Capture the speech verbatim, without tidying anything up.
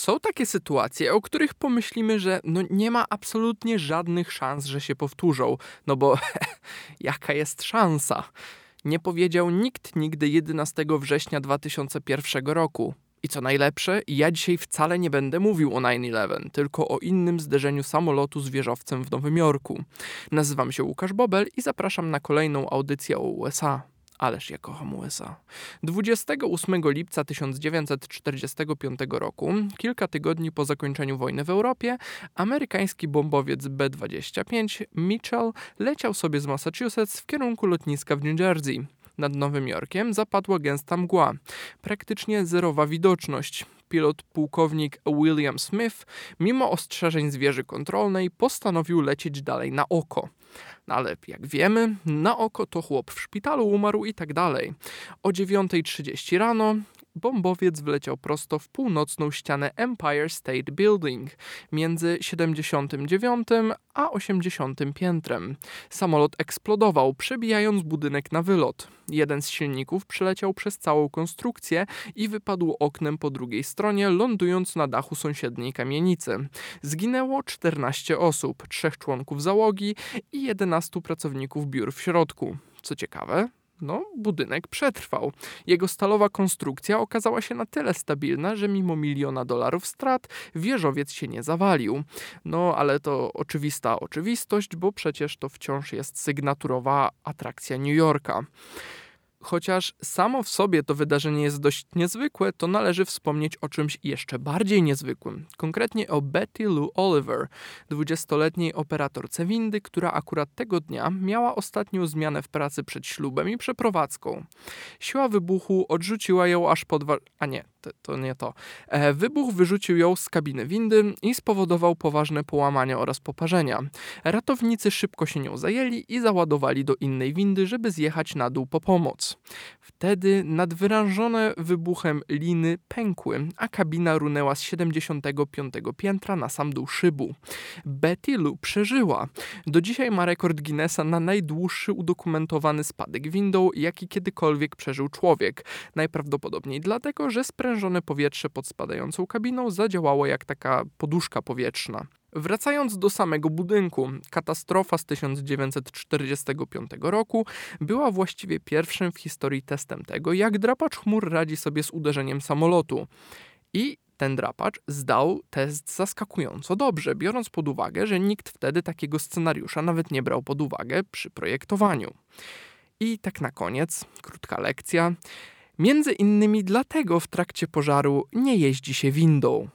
Są takie sytuacje, o których pomyślimy, że no nie ma absolutnie żadnych szans, że się powtórzą. No bo jaka jest szansa? Nie powiedział nikt nigdy jedenastego września dwa tysiące pierwszego roku. I co najlepsze, ja dzisiaj wcale nie będę mówił o nine eleven, tylko o innym zderzeniu samolotu z wieżowcem w Nowym Jorku. Nazywam się Łukasz Bobel i zapraszam na kolejną audycję o U S A. Ależ ja kocham U S A. dwudziestego ósmego lipca tysiąc dziewięćset czterdziestego piątego roku, kilka tygodni po zakończeniu wojny w Europie, amerykański bombowiec B dwadzieścia pięć Mitchell leciał sobie z Massachusetts w kierunku lotniska w New Jersey. Nad Nowym Jorkiem zapadła gęsta mgła. Praktycznie zerowa widoczność. Pilot pułkownik William Smith, mimo ostrzeżeń z wieży kontrolnej, postanowił lecieć dalej na oko. No ale jak wiemy, na oko to chłop w szpitalu umarł i tak dalej. O dziewiąta trzydzieści rano bombowiec wleciał prosto w północną ścianę Empire State Building między siedemdziesiątym dziewiątym a osiemdziesiątym piętrem. Samolot eksplodował, przebijając budynek na wylot. Jeden z silników przeleciał przez całą konstrukcję i wypadł oknem po drugiej stronie, lądując na dachu sąsiedniej kamienicy. Zginęło czternaście osób, trzech członków załogi i jedenastu pracowników biur w środku. Co ciekawe, no, budynek przetrwał. Jego stalowa konstrukcja okazała się na tyle stabilna, że mimo miliona dolarów strat wieżowiec się nie zawalił. No, ale to oczywista oczywistość, bo przecież to wciąż jest sygnaturowa atrakcja New Yorka. Chociaż samo w sobie to wydarzenie jest dość niezwykłe, to należy wspomnieć o czymś jeszcze bardziej niezwykłym. Konkretnie o Betty Lou Oliver, dwudziestoletniej operatorce windy, która akurat tego dnia miała ostatnią zmianę w pracy przed ślubem i przeprowadzką. Siła wybuchu odrzuciła ją aż po dwa... A nie, to, to nie to. E, wybuch wyrzucił ją z kabiny windy i spowodował poważne połamania oraz poparzenia. Ratownicy szybko się nią zajęli i załadowali do innej windy, żeby zjechać na dół po pomoc. Wtedy nadwyrężone wybuchem liny pękły, a kabina runęła z siedemdziesiątego piątego piętra na sam dół szybu. Betty Lou przeżyła. Do dzisiaj ma rekord Guinnessa na najdłuższy udokumentowany spadek windą, jaki kiedykolwiek przeżył człowiek. Najprawdopodobniej dlatego, że sprężone powietrze pod spadającą kabiną zadziałało jak taka poduszka powietrzna. Wracając do samego budynku, katastrofa z tysiąc dziewięćset czterdziestego piątego roku była właściwie pierwszym w historii testem tego, jak drapacz chmur radzi sobie z uderzeniem samolotu. I ten drapacz zdał test zaskakująco dobrze, biorąc pod uwagę, że nikt wtedy takiego scenariusza nawet nie brał pod uwagę przy projektowaniu. I tak na koniec, krótka lekcja. Między innymi dlatego w trakcie pożaru nie jeździ się windą.